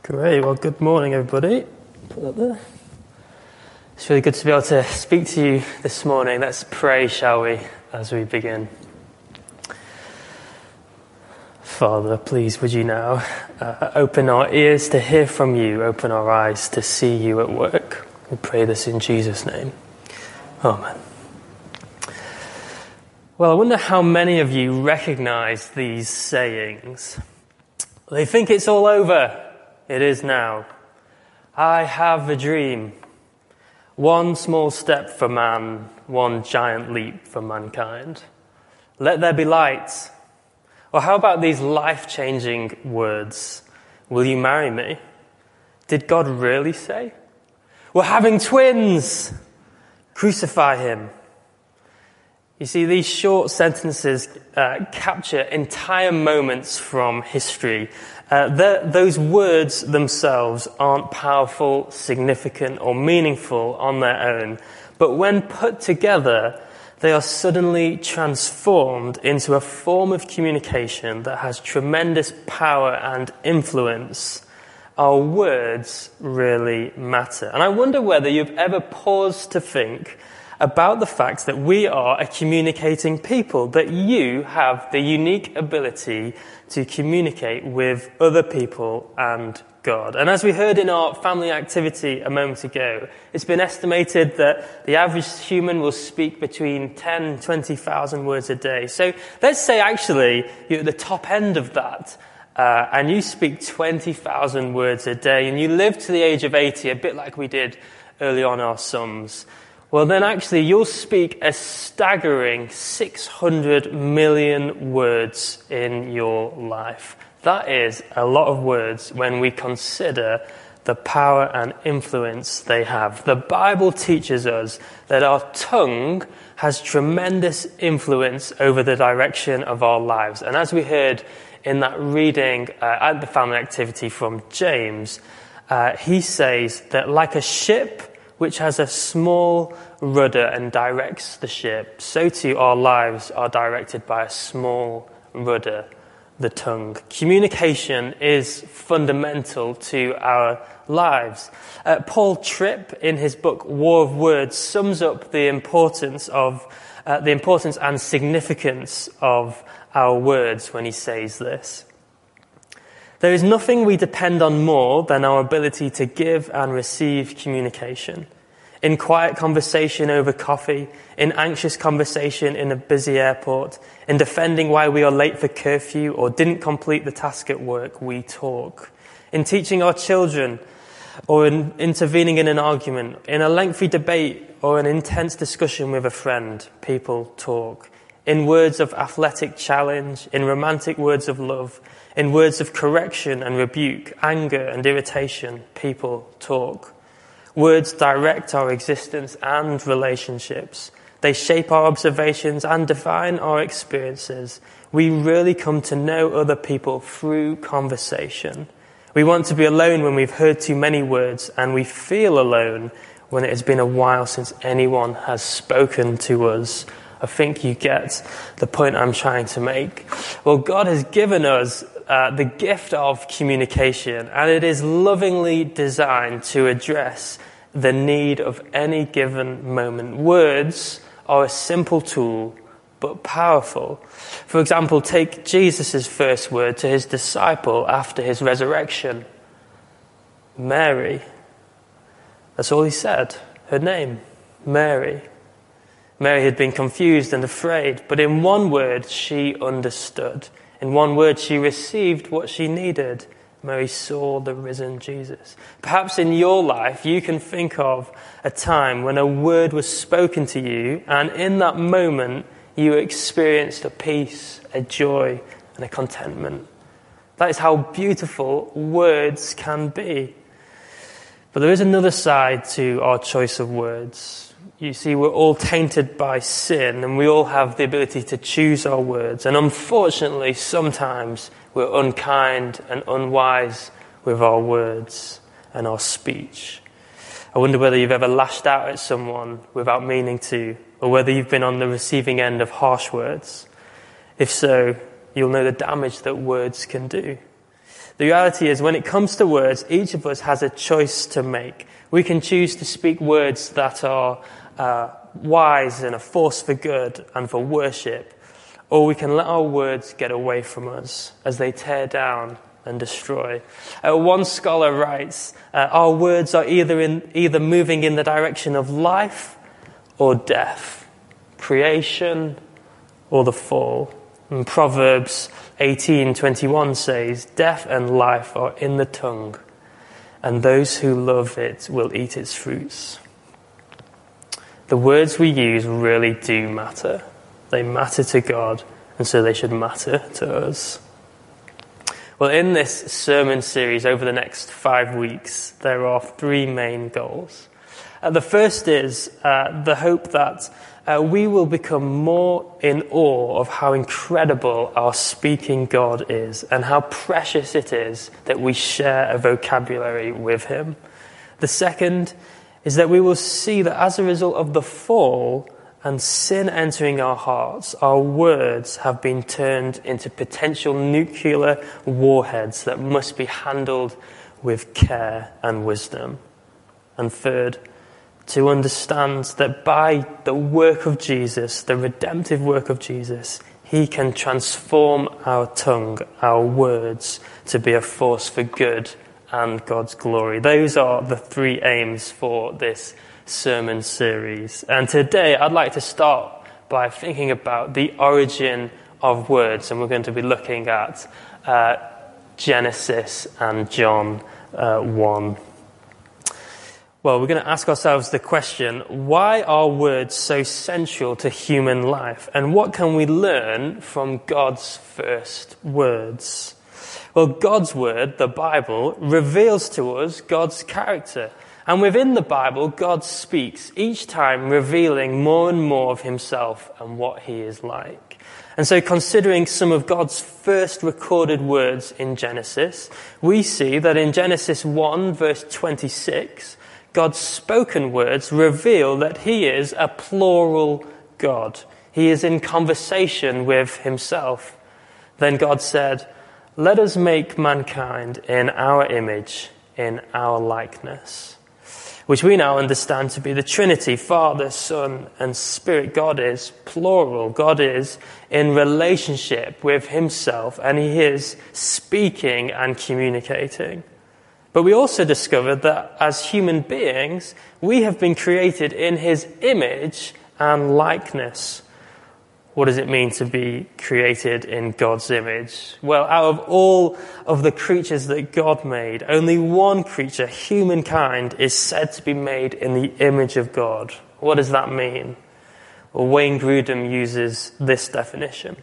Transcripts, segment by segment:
Great. Well, good morning, everybody. Put that there. It's really good to be able to speak to you this morning. Let's pray, shall we, as we begin. Father, please would you now open our ears to hear from you, open our eyes to see you at work. We pray this in Jesus' name. Amen. Well, I wonder how many of you recognize these sayings. They think it's all over. It is now. I have a dream. One small step for man, one giant leap for mankind. Let there be light. Or how about these life-changing words? Will you marry me? Did God really say? We're having twins. Crucify him. You see, these short sentences capture entire moments from history. Those words themselves aren't powerful, significant, or meaningful on their own, but when put together, they are suddenly transformed into a form of communication that has tremendous power and influence. Our words really matter. And I wonder whether you've ever paused to think about the fact that we are a communicating people, that you have the unique ability to communicate with other people and God. And as we heard in our family activity a moment ago, it's been estimated that the average human will speak between 10 and 20,000 words a day. So let's say actually you're at the top end of that, and you speak 20,000 words a day, and you live to the age of 80, a bit like we did early on our sums. Well, then actually you'll speak a staggering 600 million words in your life. That is a lot of words when we consider the power and influence they have. The Bible teaches us that our tongue has tremendous influence over the direction of our lives. And as we heard in that reading at the family activity from James, he says that like a ship which has a small rudder and directs the ship, so too our lives are directed by a small rudder, the tongue. Communication is fundamental to our lives. Paul Tripp, in his book War of Words, sums up the importance and significance of our words when he says this. There is nothing we depend on more than our ability to give and receive communication. In quiet conversation over coffee, in anxious conversation in a busy airport, in defending why we are late for curfew or didn't complete the task at work, we talk. In teaching our children, or in intervening in an argument, in a lengthy debate or an intense discussion with a friend, people talk. In words of athletic challenge, in romantic words of love, in words of correction and rebuke, anger and irritation, people talk. Words direct our existence and relationships. They shape our observations and define our experiences. We really come to know other people through conversation. We want to be alone when we've heard too many words, and we feel alone when it has been a while since anyone has spoken to us. I think you get the point I'm trying to make. Well, God has given us the gift of communication, and it is lovingly designed to address the need of any given moment. Words are a simple tool, but powerful. For example, take Jesus' first word to his disciple after his resurrection. Mary. That's all he said. Her name, Mary. Mary had been confused and afraid, but in one word she understood. In one word she received what she needed. Mary saw the risen Jesus. Perhaps in your life you can think of a time when a word was spoken to you, and in that moment you experienced a peace, a joy, and a contentment. That is how beautiful words can be. But there is another side to our choice of words. You see, we're all tainted by sin, and we all have the ability to choose our words. And unfortunately, sometimes we're unkind and unwise with our words and our speech. I wonder whether you've ever lashed out at someone without meaning to, or whether you've been on the receiving end of harsh words. If so, you'll know the damage that words can do. The reality is, when it comes to words, each of us has a choice to make. We can choose to speak words that are wise and a force for good and for worship, or we can let our words get away from us as they tear down and destroy. One scholar writes, our words are either moving in the direction of life or death, creation or the fall. And Proverbs 18:21 says, "Death and life are in the tongue, and those who love it will eat its fruits." The words we use really do matter. They matter to God, and so they should matter to us. Well, in this sermon series over the next 5 weeks, there are 3 main goals. The first is the hope that we will become more in awe of how incredible our speaking God is and how precious it is that we share a vocabulary with him. The second is that we will see that as a result of the fall and sin entering our hearts, our words have been turned into potential nuclear warheads that must be handled with care and wisdom. And third, to understand that by the work of Jesus, the redemptive work of Jesus, he can transform our tongue, our words, to be a force for good and God's glory. Those are the 3 aims for this sermon series. And today I'd like to start by thinking about the origin of words, and we're going to be looking at Genesis and John 1. Well, we're going to ask ourselves the question, why are words so central to human life? And what can we learn from God's first words? Well, God's word, the Bible, reveals to us God's character. And within the Bible, God speaks, each time revealing more and more of himself and what he is like. And so considering some of God's first recorded words in Genesis, we see that in Genesis 1, verse 26, God's spoken words reveal that he is a plural God. He is in conversation with himself. Then God said, "Let us make mankind in our image, in our likeness," which we now understand to be the Trinity, Father, Son, and Spirit. God is plural. God is in relationship with himself, and he is speaking and communicating. But we also discovered that as human beings, we have been created in his image and likeness. What does it mean to be created in God's image? Well, out of all of the creatures that God made, only one creature, humankind, is said to be made in the image of God. What does that mean? Well, Wayne Grudem uses this definition.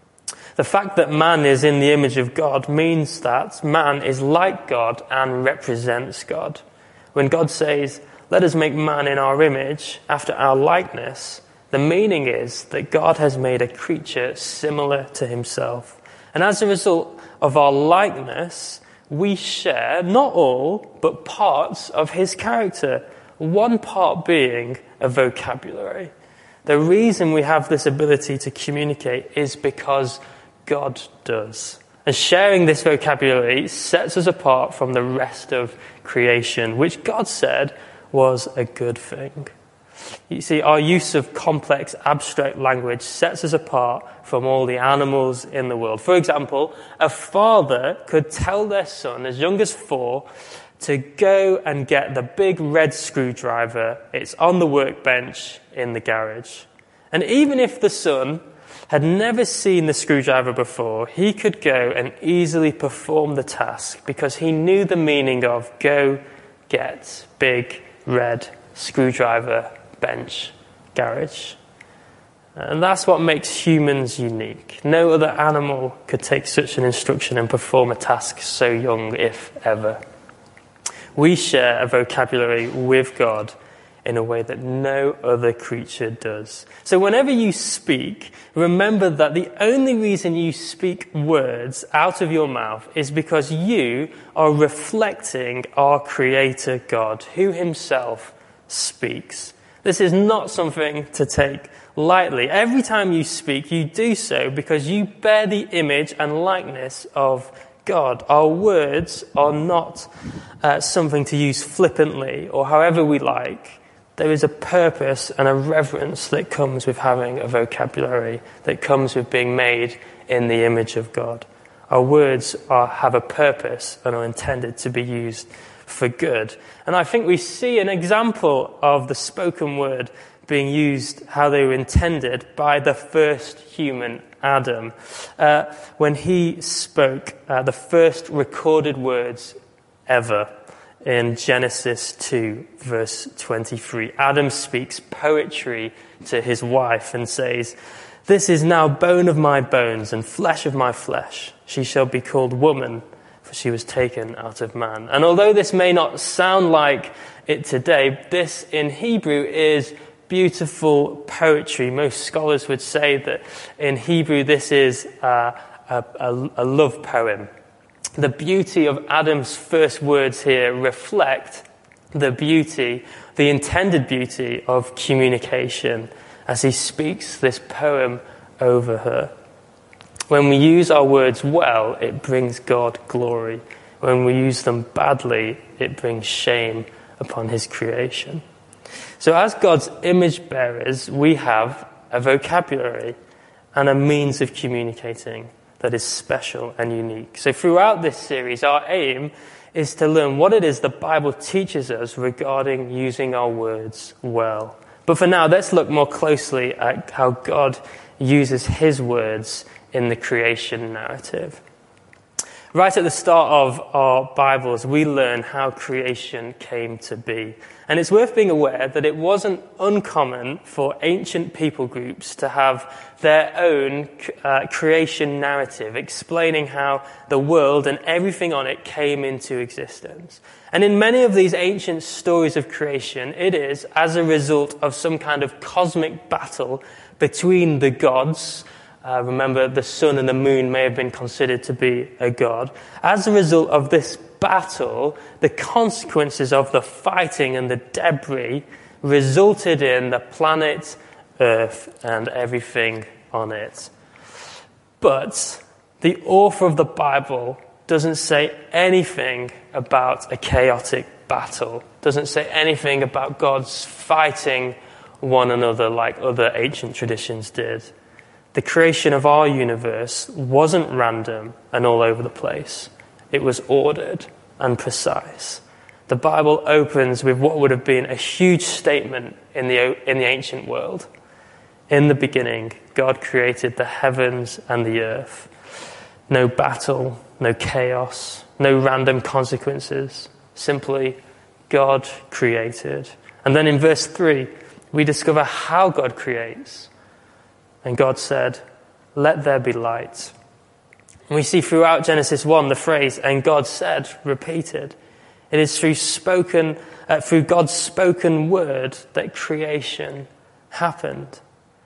The fact that man is in the image of God means that man is like God and represents God. When God says, "Let us make man in our image, after our likeness," the meaning is that God has made a creature similar to himself. And as a result of our likeness, we share, not all, but parts of his character. One part being a vocabulary. The reason we have this ability to communicate is because God does. And sharing this vocabulary sets us apart from the rest of creation, which God said was a good thing. You see, our use of complex, abstract language sets us apart from all the animals in the world. For example, a father could tell their son, as young as 4, to go and get the big red screwdriver. It's on the workbench in the garage. And even if the son had never seen the screwdriver before, he could go and easily perform the task because he knew the meaning of go get big red screwdriver bench garage. And that's what makes humans unique. No other animal could take such an instruction and perform a task so young, if ever. We share a vocabulary with God in a way that no other creature does. So whenever you speak, remember that the only reason you speak words out of your mouth is because you are reflecting our Creator God, who himself speaks. This is not something to take lightly. Every time you speak, you do so because you bear the image and likeness of God. Our words are not something to use flippantly or however we like. There is a purpose and a reverence that comes with having a vocabulary, that comes with being made in the image of God. Our words have a purpose and are intended to be used for good. And I think we see an example of the spoken word being used how they were intended by the first human, Adam, when he spoke the first recorded words ever in Genesis 2, verse 23. Adam speaks poetry to his wife and says, "This is now bone of my bones and flesh of my flesh. She shall be called woman, for she was taken out of man." And although this may not sound like it today, this in Hebrew is beautiful poetry. Most scholars would say that in Hebrew this is a love poem. The beauty of Adam's first words here reflect the beauty, the intended beauty of communication as he speaks this poem over her. When we use our words well, it brings God glory. When we use them badly, it brings shame upon his creation. So as God's image bearers, we have a vocabulary and a means of communicating that is special and unique. So throughout this series, our aim is to learn what it is the Bible teaches us regarding using our words well. But for now, let's look more closely at how God uses his words in the creation narrative. Right at the start of our Bibles, we learn how creation came to be. And it's worth being aware that it wasn't uncommon for ancient people groups to have their own creation narrative explaining how the world and everything on it came into existence. And in many of these ancient stories of creation, it is as a result of some kind of cosmic battle between the gods. Remember, the sun and the moon may have been considered to be a god. As a result of this battle, the consequences of the fighting and the debris resulted in the planet Earth and everything on it. But the author of the Bible doesn't say anything about a chaotic battle, doesn't say anything about gods fighting one another like other ancient traditions did. The creation of our universe wasn't random and all over the place. It was ordered and precise. The Bible opens with what would have been a huge statement in the ancient world. In the beginning, God created the heavens and the earth. No battle, no chaos, no random consequences. Simply, God created. And then in verse 3, we discover how God creates. And God said, "Let there be light." And we see throughout Genesis 1 the phrase, "and God said," repeated. It is through God's spoken word that creation happened.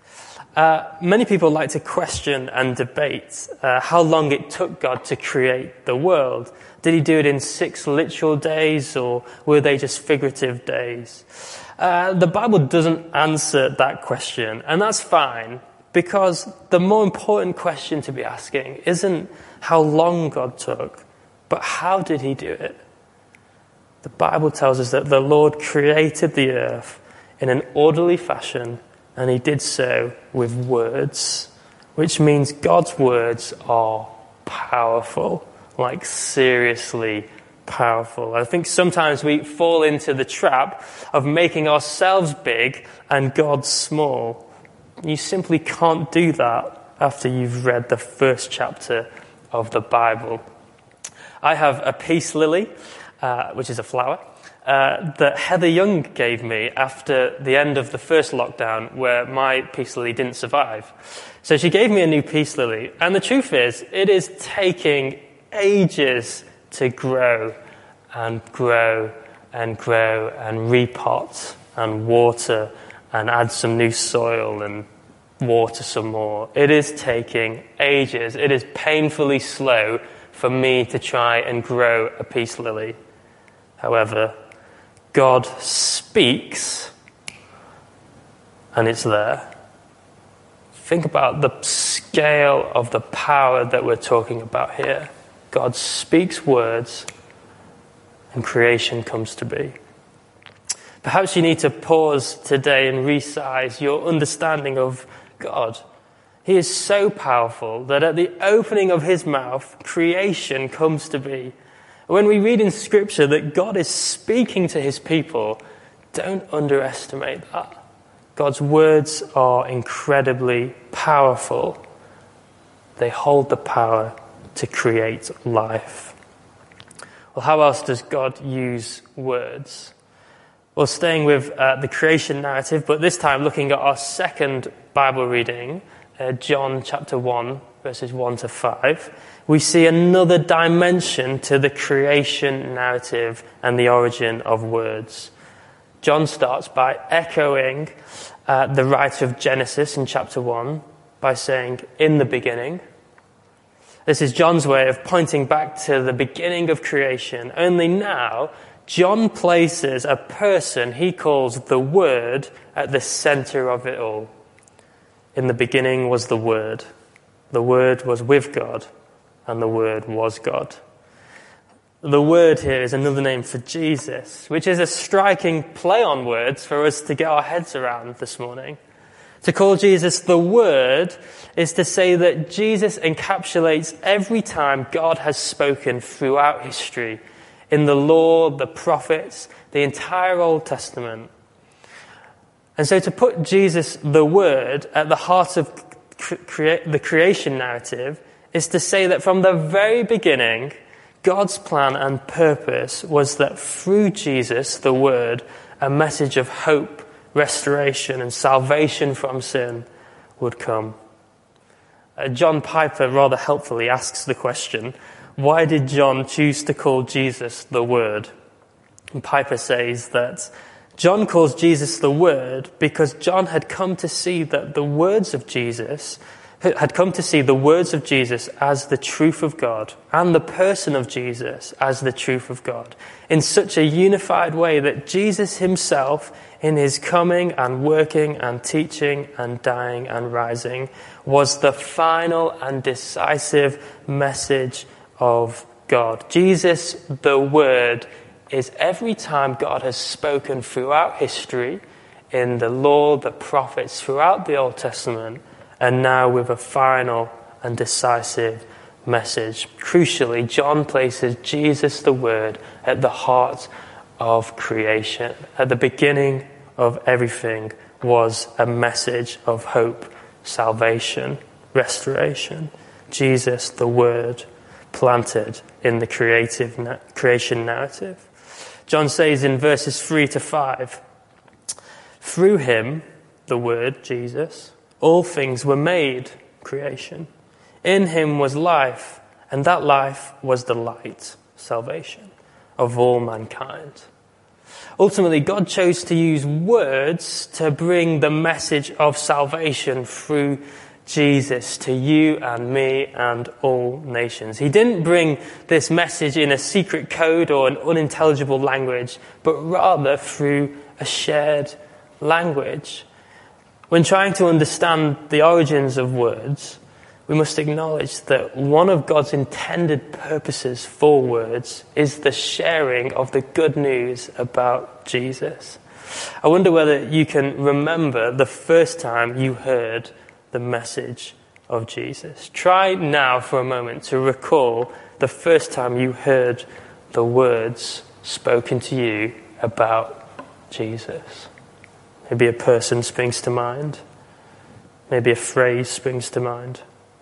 Many people like to question and debate how long it took God to create the world. Did he do it in 6 literal days, or were they just figurative days? The Bible doesn't answer that question, and that's fine. Because the more important question to be asking isn't how long God took, but how did he do it? The Bible tells us that the Lord created the earth in an orderly fashion, and he did so with words, which means God's words are powerful, like seriously powerful. I think sometimes we fall into the trap of making ourselves big and God small. You simply can't do that after you've read the first chapter of the Bible. I have a peace lily, which is a flower, that Heather Young gave me after the end of the first lockdown where my peace lily didn't survive. So she gave me a new peace lily. And the truth is, it is taking ages to grow and grow and grow and repot and water and add some new soil and water some more. It is taking ages. It is painfully slow for me to try and grow a peace lily. However, God speaks and it's there. Think about the scale of the power that we're talking about here. God speaks words and creation comes to be. Perhaps you need to pause today and resize your understanding of God. He is so powerful that at the opening of his mouth, creation comes to be. When we read in Scripture that God is speaking to his people, don't underestimate that. God's words are incredibly powerful. They hold the power to create life. Well, how else does God use words? Well, staying with the creation narrative, but this time looking at our second Bible reading, John chapter 1, verses 1 to 5, we see another dimension to the creation narrative and the origin of words. John starts by echoing the writer of Genesis in chapter 1 by saying, "In the beginning." This is John's way of pointing back to the beginning of creation, only now John places a person he calls the Word at the center of it all. In the beginning was the Word. The Word was with God, and the Word was God. The Word here is another name for Jesus, which is a striking play on words for us to get our heads around this morning. To call Jesus the Word is to say that Jesus encapsulates every time God has spoken throughout history, in the law, the prophets, the entire Old Testament. And so to put Jesus, the Word, at the heart of the creation narrative is to say that from the very beginning, God's plan and purpose was that through Jesus, the Word, a message of hope, restoration, and salvation from sin would come. John Piper rather helpfully asks the question, why did John choose to call Jesus the Word? And Piper says that John calls Jesus the Word because John had come to see that the words of Jesus as the truth of God and the person of Jesus as the truth of God in such a unified way that Jesus himself, in his coming and working and teaching and dying and rising, was the final and decisive message of God. Jesus, the Word, is every time God has spoken throughout history, in the law, the prophets, throughout the Old Testament, and now with a final and decisive message. Crucially, John places Jesus, the Word, at the heart of creation. At the beginning of everything was a message of hope, salvation, restoration. Jesus, the Word, planted in the creation narrative. John says in verses 3 to 5, through him, the Word, Jesus, all things were made, creation. In him was life, and that life was the light, salvation, of all mankind. Ultimately, God chose to use words to bring the message of salvation through Jesus to you and me and all nations. He didn't bring this message in a secret code or an unintelligible language, but rather through a shared language. When trying to understand the origins of words, we must acknowledge that one of God's intended purposes for words is the sharing of the good news about Jesus. I wonder whether you can remember the first time you heard the message of Jesus. Try now for a moment to recall the first time you heard the words spoken to you about Jesus. Maybe a person springs to mind. Maybe a phrase springs to mind.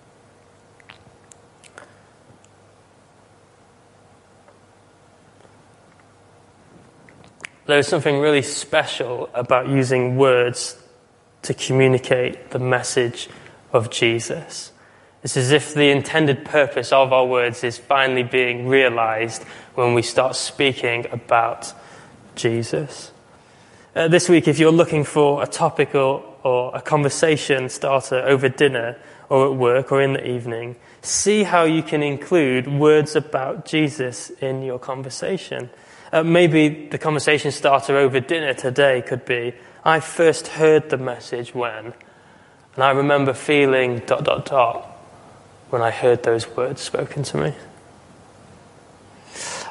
There's something really special about using words to communicate the message of Jesus. It's as if the intended purpose of our words is finally being realized when we start speaking about Jesus. This week, if you're looking for a topic or a conversation starter over dinner or at work or in the evening, see how you can include words about Jesus in your conversation. Maybe the conversation starter over dinner today could be, I first heard the message when, and I remember feeling ... when I heard those words spoken to me.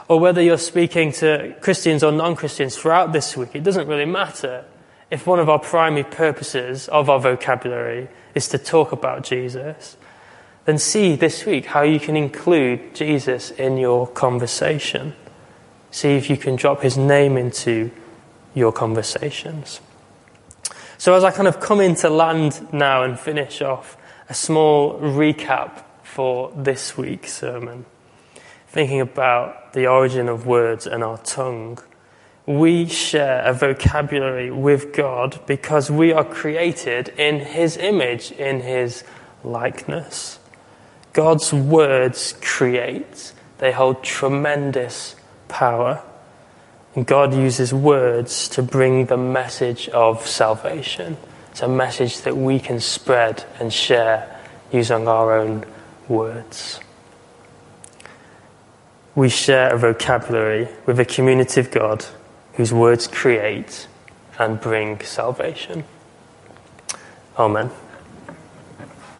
or whether you're speaking to Christians or non-Christians throughout this week, it doesn't really matter. If one of our primary purposes of our vocabulary is to talk about Jesus, then see this week how you can include Jesus in your conversation. See if you can drop his name into your conversations. So as I kind of come into land now and finish off a small recap for this week's sermon, thinking about the origin of words and our tongue, we share a vocabulary with God because we are created in his image, in his likeness. God's words create. They hold tremendous power. And God uses words to bring the message of salvation. It's a message that we can spread and share using our own words. We share a vocabulary with a community of God whose words create and bring salvation. Amen.